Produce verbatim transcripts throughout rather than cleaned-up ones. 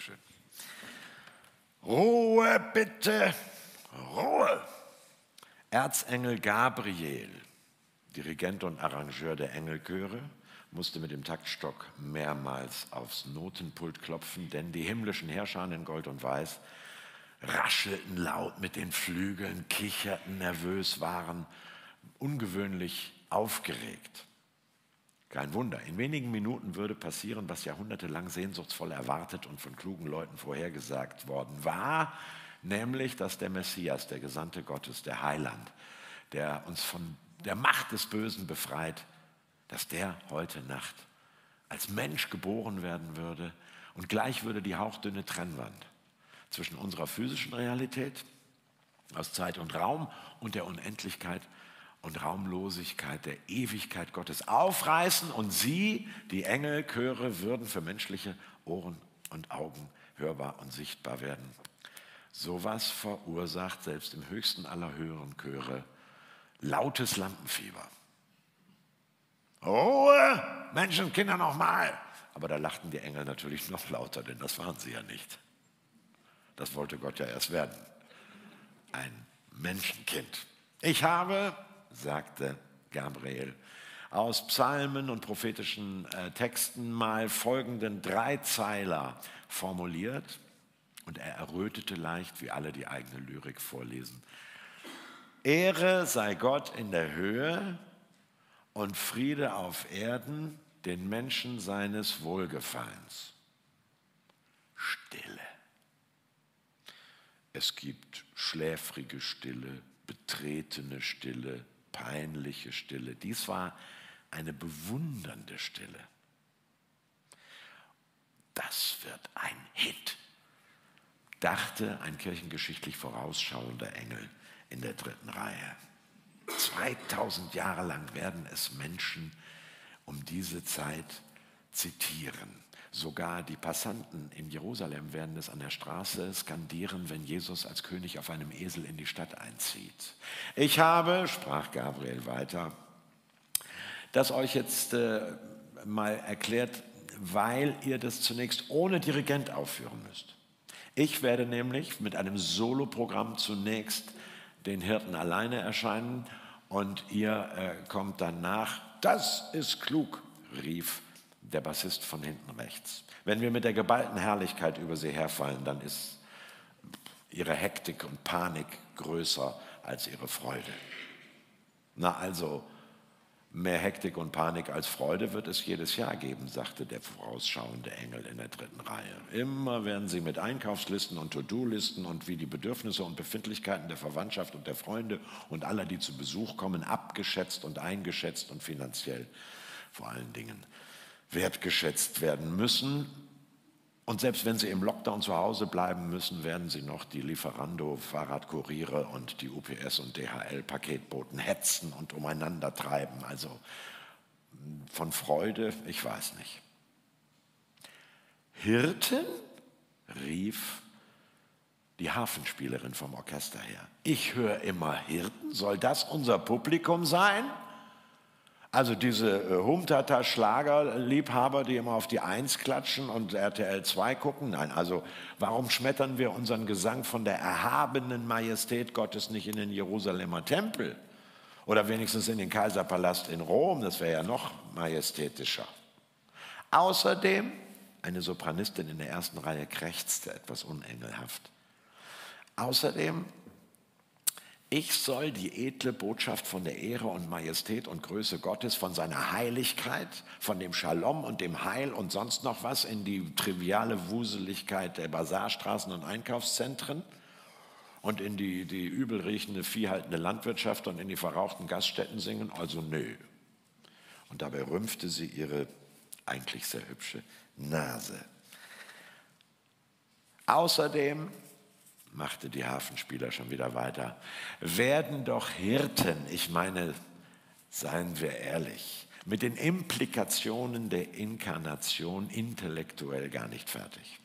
Dankeschön. Ruhe bitte, Ruhe. Erzengel Gabriel, Dirigent und Arrangeur der Engelchöre, musste mit dem Taktstock mehrmals aufs Notenpult klopfen, denn die himmlischen Herrscher in Gold und Weiß raschelten laut mit den Flügeln, kicherten nervös, waren ungewöhnlich aufgeregt. Kein Wunder, in wenigen Minuten würde passieren, was jahrhundertelang sehnsuchtsvoll erwartet und von klugen Leuten vorhergesagt worden war, nämlich, dass der Messias, der Gesandte Gottes, der Heiland, der uns von der Macht des Bösen befreit, dass der heute Nacht als Mensch geboren werden würde und gleich würde die hauchdünne Trennwand zwischen unserer physischen Realität aus Zeit und Raum und der Unendlichkeit und Raumlosigkeit der Ewigkeit Gottes aufreißen und sie, die Engelchöre, würden für menschliche Ohren und Augen hörbar und sichtbar werden. Sowas verursacht selbst im höchsten aller höheren Chöre lautes Lampenfieber. Ruhe, Menschenkinder, nochmal! Aber da lachten die Engel natürlich noch lauter, denn das waren sie ja nicht. Das wollte Gott ja erst werden. Ein Menschenkind. Ich habe, sagte Gabriel, aus Psalmen und prophetischen äh, Texten mal folgenden Dreizeiler formuliert und er errötete leicht, wie alle die eigene Lyrik vorlesen. Ehre sei Gott in der Höhe und Friede auf Erden den Menschen seines Wohlgefallens. Stille. Es gibt schläfrige Stille, betretene Stille, peinliche Stille. Dies war eine bewundernde Stille. Das wird ein Hit, dachte ein kirchengeschichtlich vorausschauender Engel in der dritten Reihe. zweitausend Jahre lang werden es Menschen um diese Zeit zitieren. Sogar die Passanten in Jerusalem werden es an der Straße skandieren, wenn Jesus als König auf einem Esel in die Stadt einzieht. Ich habe, sprach Gabriel weiter, das euch jetzt äh, mal erklärt, weil ihr das zunächst ohne Dirigent aufführen müsst. Ich werde nämlich mit einem Soloprogramm zunächst den Hirten alleine erscheinen und ihr äh, kommt danach. Das ist klug, rief der Bassist von hinten rechts. Wenn wir mit der geballten Herrlichkeit über sie herfallen, dann ist ihre Hektik und Panik größer als ihre Freude. Na also, mehr Hektik und Panik als Freude wird es jedes Jahr geben, sagte der vorausschauende Engel in der dritten Reihe. Immer werden sie mit Einkaufslisten und To-Do-Listen und wie die Bedürfnisse und Befindlichkeiten der Verwandtschaft und der Freunde und aller, die zu Besuch kommen, abgeschätzt und eingeschätzt und finanziell vor allen Dingen wertgeschätzt werden müssen. Und selbst wenn sie im Lockdown zu Hause bleiben müssen, werden sie noch die Lieferando, Fahrradkuriere und die U P S und D H L-Paketboten hetzen und umeinander treiben. Also von Freude, ich weiß nicht. Hirten? Rief die Harfenspielerin vom Orchester her. Ich höre immer Hirten. Soll das unser Publikum sein? Also diese äh, Humtata-Schlagerliebhaber, die immer auf die Eins klatschen und R T L zwei gucken. Nein, also warum schmettern wir unseren Gesang von der erhabenen Majestät Gottes nicht in den Jerusalemer Tempel? Oder wenigstens in den Kaiserpalast in Rom, das wäre ja noch majestätischer. Außerdem, eine Sopranistin in der ersten Reihe krächzte etwas unengelhaft. Außerdem, ich soll die edle Botschaft von der Ehre und Majestät und Größe Gottes, von seiner Heiligkeit, von dem Shalom und dem Heil und sonst noch was in die triviale Wuseligkeit der Basarstraßen und Einkaufszentren und in die, die übelriechende, viehhaltende Landwirtschaft und in die verrauchten Gaststätten singen? Also nö. Und dabei rümpfte sie ihre eigentlich sehr hübsche Nase. Außerdem, machte die Harfenspieler schon wieder weiter, werden doch Hirten, ich meine, seien wir ehrlich, mit den Implikationen der Inkarnation intellektuell gar nicht fertig.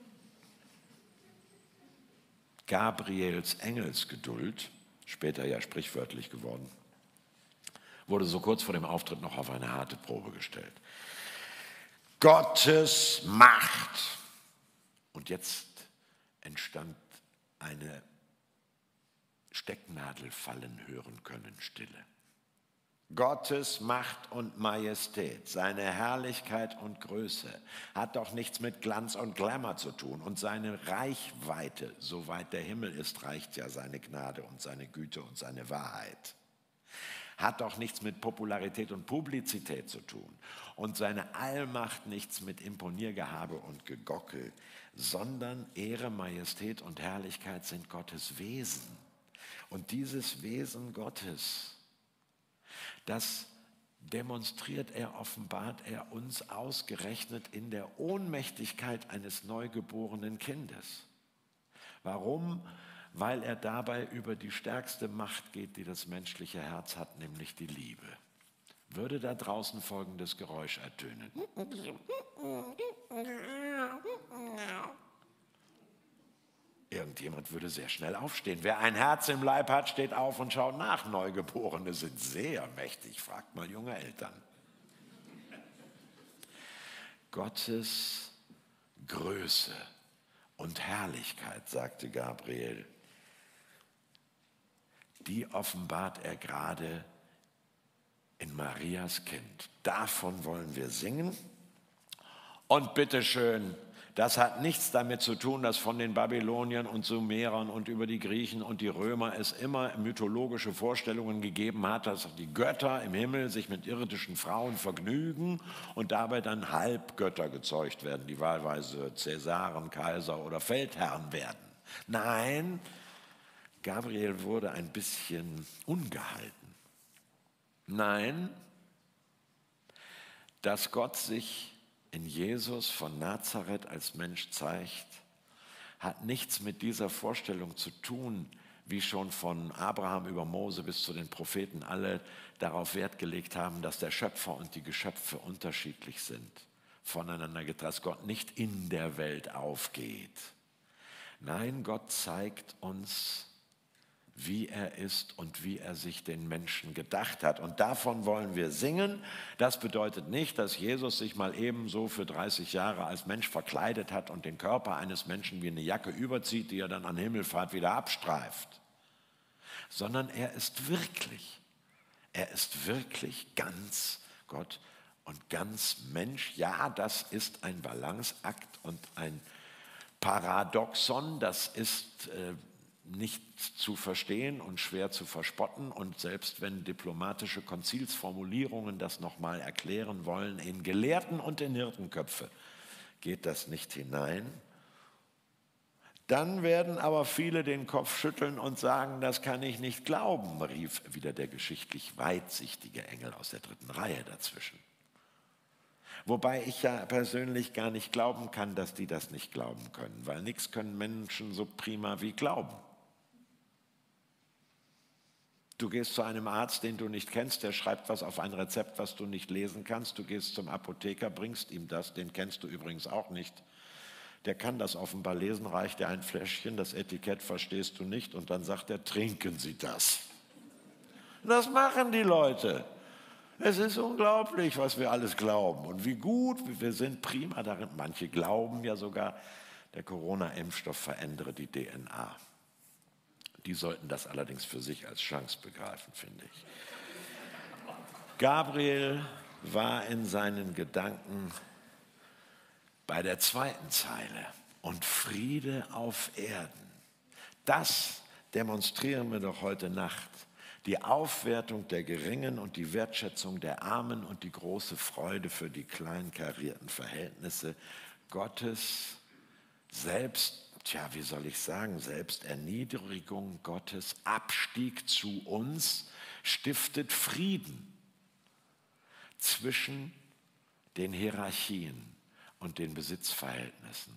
Gabriels Engelsgeduld, später ja sprichwörtlich geworden, wurde so kurz vor dem Auftritt noch auf eine harte Probe gestellt. Gottes Macht Und jetzt entstand eine Stecknadel fallen hören können Stille. Gottes Macht und Majestät, seine Herrlichkeit und Größe hat doch nichts mit Glanz und Glamour zu tun. Und seine Reichweite, soweit der Himmel ist, reicht ja seine Gnade und seine Güte und seine Wahrheit. Hat doch nichts mit Popularität und Publizität zu tun. Und seine Allmacht nichts mit Imponiergehabe und Gegockel, sondern Ehre, Majestät und Herrlichkeit sind Gottes Wesen. Und dieses Wesen Gottes, das demonstriert er, offenbart er uns ausgerechnet in der Ohnmächtigkeit eines neugeborenen Kindes. Warum? Weil er dabei über die stärkste Macht geht, die das menschliche Herz hat, nämlich die Liebe. Würde da draußen folgendes Geräusch ertönen. Irgendjemand würde sehr schnell aufstehen. Wer ein Herz im Leib hat, steht auf und schaut nach. Neugeborene sind sehr mächtig. Fragt mal junge Eltern. Gottes Größe und Herrlichkeit, sagte Gabriel, die offenbart er gerade in Marias Kind. Davon wollen wir singen. Und bitteschön, das hat nichts damit zu tun, dass von den Babyloniern und Sumerern und über die Griechen und die Römer es immer mythologische Vorstellungen gegeben hat, dass die Götter im Himmel sich mit irdischen Frauen vergnügen und dabei dann Halbgötter gezeugt werden, die wahlweise Cäsaren, Kaiser oder Feldherren werden. Nein, Gabriel wurde ein bisschen ungehalten. Nein, dass Gott sich in Jesus von Nazareth als Mensch zeigt, hat nichts mit dieser Vorstellung zu tun, wie schon von Abraham über Mose bis zu den Propheten alle darauf Wert gelegt haben, dass der Schöpfer und die Geschöpfe unterschiedlich sind, voneinander getrennt, dass Gott nicht in der Welt aufgeht. Nein, Gott zeigt uns, wie er ist und wie er sich den Menschen gedacht hat. Und davon wollen wir singen. Das bedeutet nicht, dass Jesus sich mal ebenso für dreißig Jahre als Mensch verkleidet hat und den Körper eines Menschen wie eine Jacke überzieht, die er dann an Himmelfahrt wieder abstreift. Sondern er ist wirklich, er ist wirklich ganz Gott und ganz Mensch. Ja, das ist ein Balanceakt und ein Paradoxon, das ist äh, nicht zu verstehen und schwer zu verspotten. Und selbst wenn diplomatische Konzilsformulierungen das nochmal erklären wollen, in Gelehrten und in Hirtenköpfe geht das nicht hinein. Dann werden aber viele den Kopf schütteln und sagen, das kann ich nicht glauben, rief wieder der geschichtlich weitsichtige Engel aus der dritten Reihe dazwischen. Wobei ich ja persönlich gar nicht glauben kann, dass die das nicht glauben können, weil nichts können Menschen so prima wie glauben. Du gehst zu einem Arzt, den du nicht kennst, der schreibt was auf ein Rezept, was du nicht lesen kannst. Du gehst zum Apotheker, bringst ihm das, den kennst du übrigens auch nicht. Der kann das offenbar lesen, reicht dir ein Fläschchen, das Etikett verstehst du nicht und dann sagt er, trinken Sie das. Das machen die Leute. Es ist unglaublich, was wir alles glauben und wie gut wir sind, prima darin. Manche glauben ja sogar, der Corona-Impfstoff verändere die D N A. Die sollten das allerdings für sich als Chance begreifen, finde ich. Gabriel war in seinen Gedanken bei der zweiten Zeile. Und Friede auf Erden. Das demonstrieren wir doch heute Nacht. Die Aufwertung der Geringen und die Wertschätzung der Armen und die große Freude für die kleinkarierten Verhältnisse Gottes selbst. Tja, wie soll ich sagen, Selbsterniedrigung Gottes, Abstieg zu uns, stiftet Frieden zwischen den Hierarchien und den Besitzverhältnissen.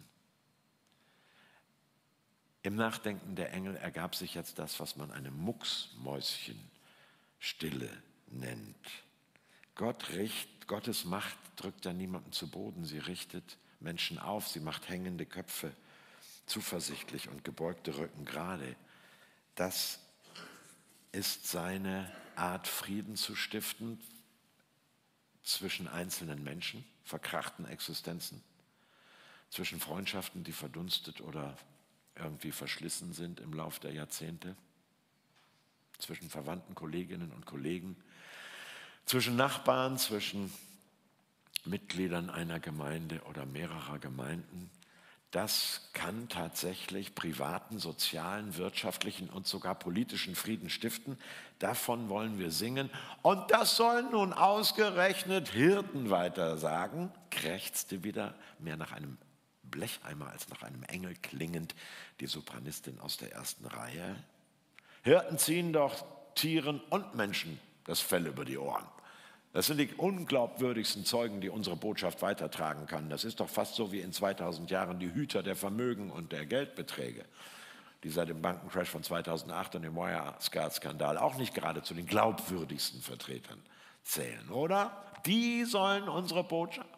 Im Nachdenken der Engel ergab sich jetzt das, was man eine Mucksmäuschenstille nennt. Gott richt, Gottes Macht drückt ja niemanden zu Boden, sie richtet Menschen auf, sie macht hängende Köpfe zuversichtlich und gebeugte Rücken gerade. Das ist seine Art, Frieden zu stiften zwischen einzelnen Menschen, verkrachten Existenzen, zwischen Freundschaften, die verdunstet oder irgendwie verschlissen sind im Lauf der Jahrzehnte, zwischen Verwandten, Kolleginnen und Kollegen, zwischen Nachbarn, zwischen Mitgliedern einer Gemeinde oder mehrerer Gemeinden. Das kann tatsächlich privaten, sozialen, wirtschaftlichen und sogar politischen Frieden stiften. Davon wollen wir singen. Und das sollen nun ausgerechnet Hirten weiter sagen, krächzte wieder mehr nach einem Blecheimer als nach einem Engel klingend die Sopranistin aus der ersten Reihe. Hirten ziehen doch Tieren und Menschen das Fell über die Ohren. Das sind die unglaubwürdigsten Zeugen, die unsere Botschaft weitertragen kann. Das ist doch fast so wie in zweitausend Jahren die Hüter der Vermögen und der Geldbeträge, die seit dem Bankencrash von zweitausendacht und dem Wirecard-Skandal auch nicht gerade zu den glaubwürdigsten Vertretern zählen, oder? Die sollen unsere Botschaft.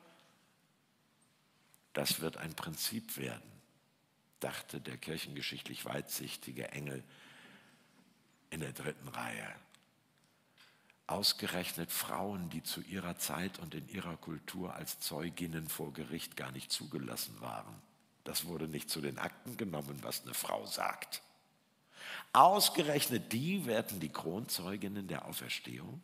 Das wird ein Prinzip werden, dachte der kirchengeschichtlich weitsichtige Engel in der dritten Reihe. Ausgerechnet Frauen, die zu ihrer Zeit und in ihrer Kultur als Zeuginnen vor Gericht gar nicht zugelassen waren. Das wurde nicht zu den Akten genommen, was eine Frau sagt. Ausgerechnet die werden die Kronzeuginnen der Auferstehung.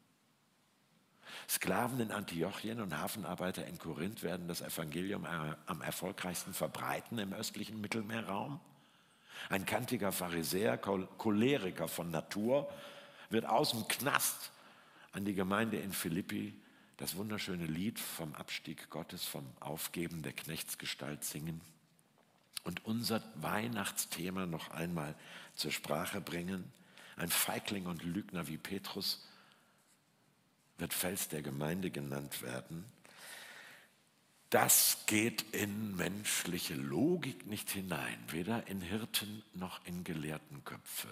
Sklaven in Antiochien und Hafenarbeiter in Korinth werden das Evangelium am erfolgreichsten verbreiten im östlichen Mittelmeerraum. Ein kantiger Pharisäer, Choleriker von Natur, wird aus dem Knast an die Gemeinde in Philippi das wunderschöne Lied vom Abstieg Gottes, vom Aufgeben der Knechtsgestalt singen und unser Weihnachtsthema noch einmal zur Sprache bringen. Ein Feigling und Lügner wie Petrus wird Fels der Gemeinde genannt werden. Das geht in menschliche Logik nicht hinein, weder in Hirten noch in Gelehrtenköpfe.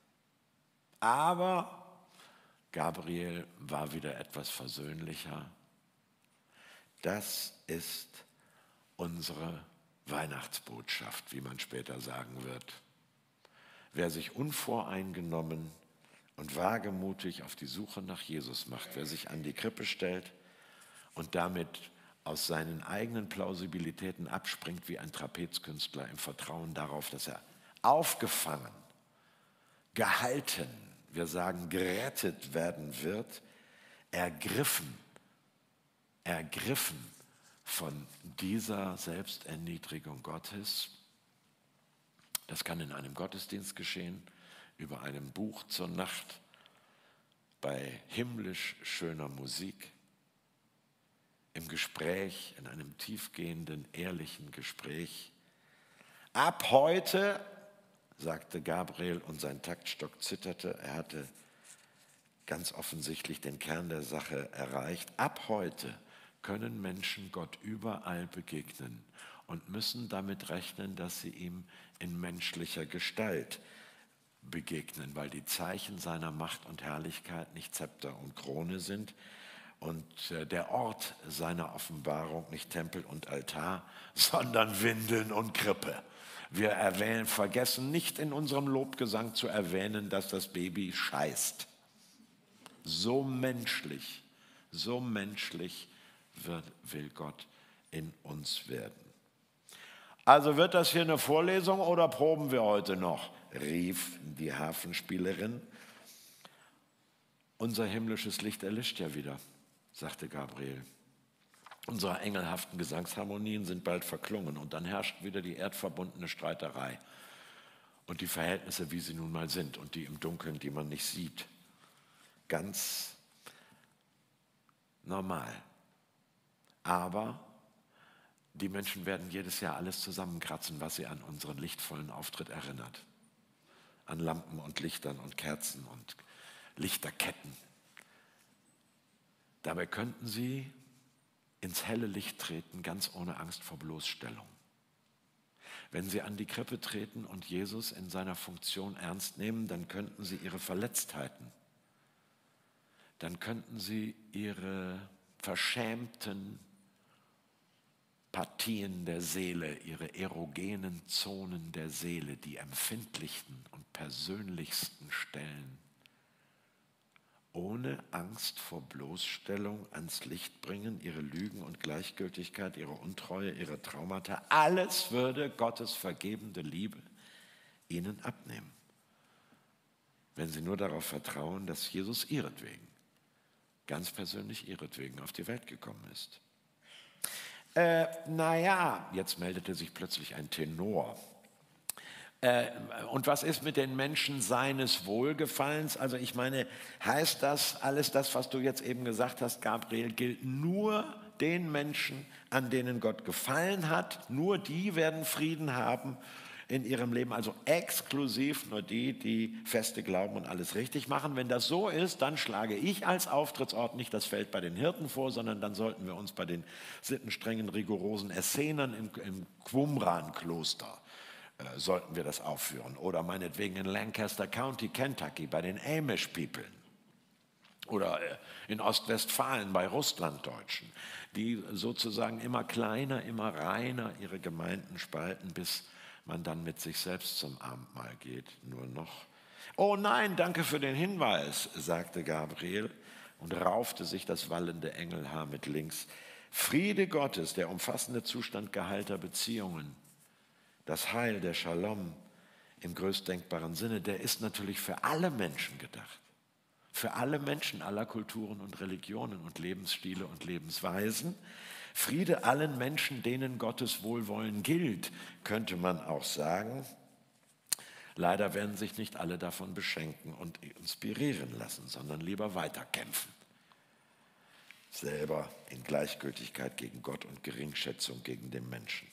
Aber Gabriel war wieder etwas versöhnlicher. Das ist unsere Weihnachtsbotschaft, wie man später sagen wird. Wer sich unvoreingenommen und wagemutig auf die Suche nach Jesus macht, wer sich an die Krippe stellt und damit aus seinen eigenen Plausibilitäten abspringt wie ein Trapezkünstler im Vertrauen darauf, dass er aufgefangen, gehalten, wir sagen gerettet werden wird, ergriffen, ergriffen von dieser Selbsterniedrigung Gottes. Das kann in einem Gottesdienst geschehen, über einem Buch zur Nacht, bei himmlisch schöner Musik, im Gespräch, in einem tiefgehenden, ehrlichen Gespräch. Ab heute, sagte Gabriel und sein Taktstock zitterte, er hatte ganz offensichtlich den Kern der Sache erreicht. Ab heute können Menschen Gott überall begegnen und müssen damit rechnen, dass sie ihm in menschlicher Gestalt begegnen, weil die Zeichen seiner Macht und Herrlichkeit nicht Zepter und Krone sind und der Ort seiner Offenbarung nicht Tempel und Altar, sondern Windeln und Krippe. Wir erwähnen, vergessen nicht in unserem Lobgesang zu erwähnen, dass das Baby scheißt. So menschlich, so menschlich wird, will Gott in uns werden. Also wird das hier eine Vorlesung oder proben wir heute noch? Rief die Harfenspielerin. Unser himmlisches Licht erlischt ja wieder, sagte Gabriel. Unsere engelhaften Gesangsharmonien sind bald verklungen und dann herrscht wieder die erdverbundene Streiterei und die Verhältnisse, wie sie nun mal sind und die im Dunkeln, die man nicht sieht. Ganz normal. Aber die Menschen werden jedes Jahr alles zusammenkratzen, was sie an unseren lichtvollen Auftritt erinnert. An Lampen und Lichtern und Kerzen und Lichterketten. Dabei könnten sie ins helle Licht treten, ganz ohne Angst vor Bloßstellung. Wenn sie an die Krippe treten und Jesus in seiner Funktion ernst nehmen, dann könnten sie ihre Verletztheiten, dann könnten sie ihre verschämten Partien der Seele, ihre erogenen Zonen der Seele, die empfindlichsten und persönlichsten Stellen, ohne Angst vor Bloßstellung ans Licht bringen, ihre Lügen und Gleichgültigkeit, ihre Untreue, ihre Traumata. Alles würde Gottes vergebende Liebe ihnen abnehmen, wenn sie nur darauf vertrauen, dass Jesus ihretwegen, ganz persönlich ihretwegen auf die Welt gekommen ist. Äh, naja, jetzt meldete sich plötzlich ein Tenor. Äh, und was ist mit den Menschen seines Wohlgefallens? Also ich meine, heißt das, alles das, was du jetzt eben gesagt hast, Gabriel, gilt nur den Menschen, an denen Gott gefallen hat? Nur die werden Frieden haben in ihrem Leben, also exklusiv nur die, die feste glauben und alles richtig machen. Wenn das so ist, dann schlage ich als Auftrittsort nicht das Feld bei den Hirten vor, sondern dann sollten wir uns bei den sittenstrengen, rigorosen Essenern im, im Qumran-Kloster äh, sollten wir das aufführen. Oder meinetwegen in Lancaster County, Kentucky, bei den Amish People. Oder äh, in Ostwestfalen bei Russlanddeutschen, die sozusagen immer kleiner, immer reiner ihre Gemeinden spalten, bis man dann mit sich selbst zum Abendmahl geht, nur noch. Oh nein, danke für den Hinweis, sagte Gabriel und raufte sich das wallende Engelhaar mit links. Friede Gottes, der umfassende Zustand geheilter Beziehungen, das Heil, der Shalom im größtdenkbaren Sinne, der ist natürlich für alle Menschen gedacht. Für alle Menschen aller Kulturen und Religionen und Lebensstile und Lebensweisen. Friede allen Menschen, denen Gottes Wohlwollen gilt, könnte man auch sagen. Leider werden sich nicht alle davon beschenken und inspirieren lassen, sondern lieber weiterkämpfen. Selber in Gleichgültigkeit gegen Gott und Geringschätzung gegen den Menschen.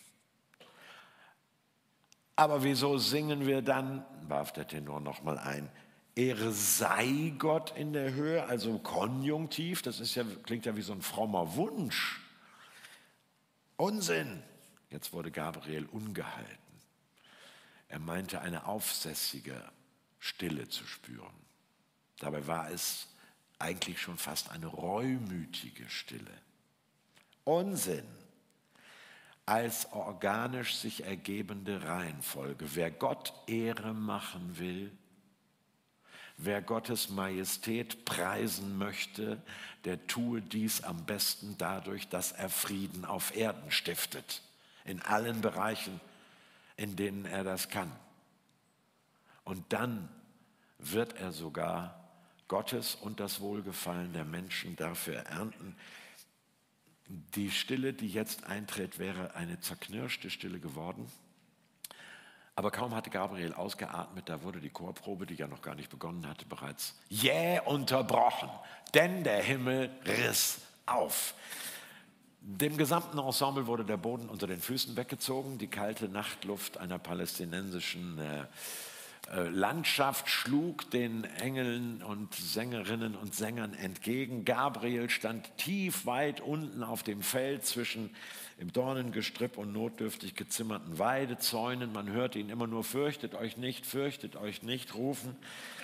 Aber wieso singen wir dann, warf der Tenor nochmal ein, Ehre sei Gott in der Höhe, also Konjunktiv, das ist ja, klingt ja wie so ein frommer Wunsch. Unsinn! Jetzt wurde Gabriel ungehalten. Er meinte, eine aufsässige Stille zu spüren. Dabei war es eigentlich schon fast eine reumütige Stille. Unsinn! Als organisch sich ergebende Reihenfolge. Wer Gott Ehre machen will, wer Gottes Majestät preisen möchte, der tue dies am besten dadurch, dass er Frieden auf Erden stiftet. In allen Bereichen, in denen er das kann. Und dann wird er sogar Gottes und das Wohlgefallen der Menschen dafür ernten. Die Stille, die jetzt eintritt, wäre eine zerknirschte Stille geworden. Aber kaum hatte Gabriel ausgeatmet, da wurde die Chorprobe, die ja noch gar nicht begonnen hatte, bereits jäh unterbrochen, denn der Himmel riss auf. Dem gesamten Ensemble wurde der Boden unter den Füßen weggezogen, die kalte Nachtluft einer palästinensischen äh, äh, Landschaft schlug den Engeln und Sängerinnen und Sängern entgegen. Gabriel stand tief weit unten auf dem Feld zwischen im Dornengestrüpp und notdürftig gezimmerten Weidezäunen. Man hörte ihn immer nur, fürchtet euch nicht, fürchtet euch nicht rufen.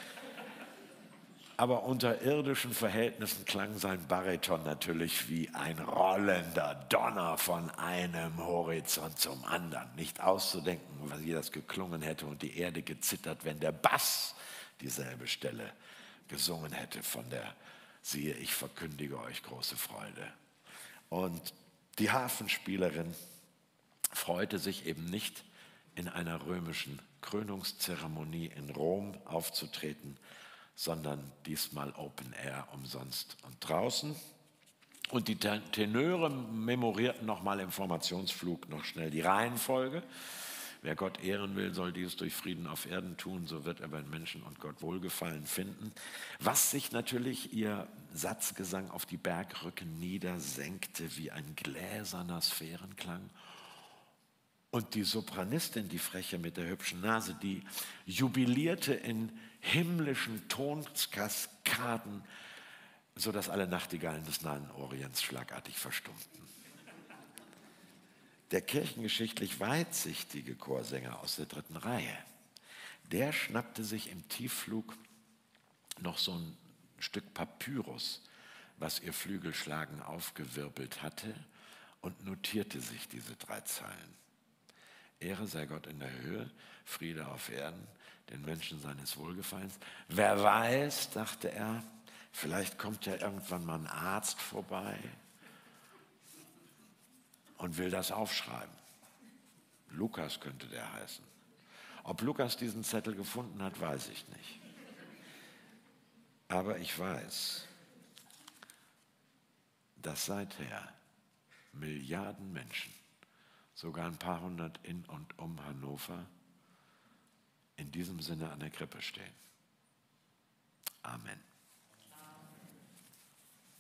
Aber unter irdischen Verhältnissen klang sein Bariton natürlich wie ein rollender Donner von einem Horizont zum anderen. Nicht auszudenken, wie das geklungen hätte und die Erde gezittert, wenn der Bass dieselbe Stelle gesungen hätte von der, siehe, ich verkündige euch große Freude. Und die Harfenspielerin freute sich eben nicht, in einer römischen Krönungszeremonie in Rom aufzutreten, sondern diesmal Open Air, umsonst und draußen. Und die Tenöre memorierten nochmal im Formationsflug noch schnell die Reihenfolge. Wer Gott ehren will, soll dies durch Frieden auf Erden tun, so wird er bei Menschen und Gott Wohlgefallen finden. Was sich natürlich ihr Satzgesang auf die Bergrücken niedersenkte wie ein gläserner Sphärenklang. Und die Sopranistin, die Freche mit der hübschen Nase, die jubilierte in himmlischen Tonkaskaden, sodass alle Nachtigallen des Nahen Orients schlagartig verstummten. Der kirchengeschichtlich weitsichtige Chorsänger aus der dritten Reihe, der schnappte sich im Tiefflug noch so ein Stück Papyrus, was ihr Flügelschlagen aufgewirbelt hatte, und notierte sich diese drei Zeilen. Ehre sei Gott in der Höhe, Friede auf Erden, den Menschen seines Wohlgefallens. Wer weiß, dachte er, Vielleicht kommt ja irgendwann mal ein Arzt vorbei und will das aufschreiben. Lukas könnte der heißen. Ob Lukas diesen Zettel gefunden hat, weiß ich nicht. Aber ich weiß, dass seither Milliarden Menschen, sogar ein paar hundert in und um Hannover, in diesem Sinne an der Krippe stehen. Amen.